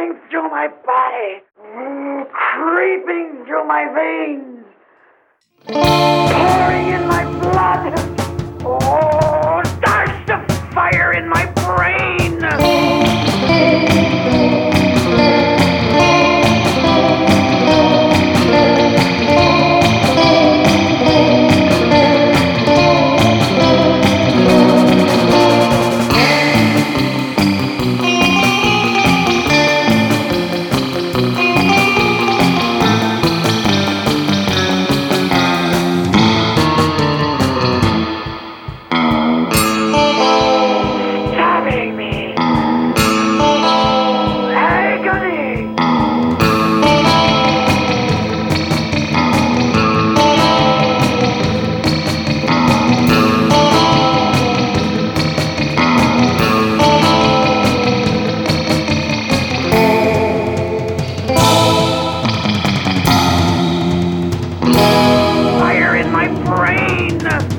running through my body, creeping through my veins, pouring in my blood. Oh, starts the fire in my brain. Stabbing me. Agony. Fire in my brain.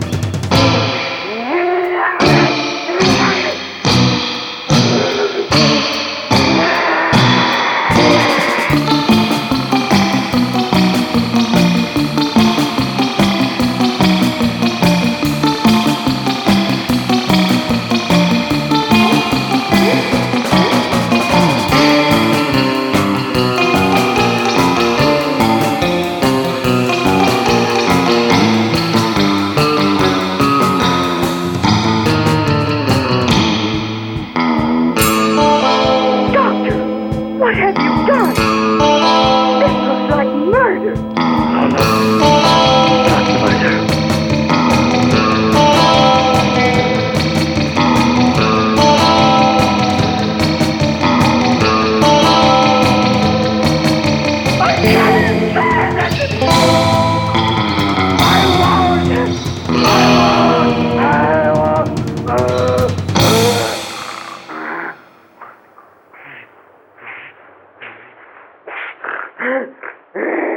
Doctor, what have you done? This looks like murder. No, not murder. I can't stand it. I won't. I won't.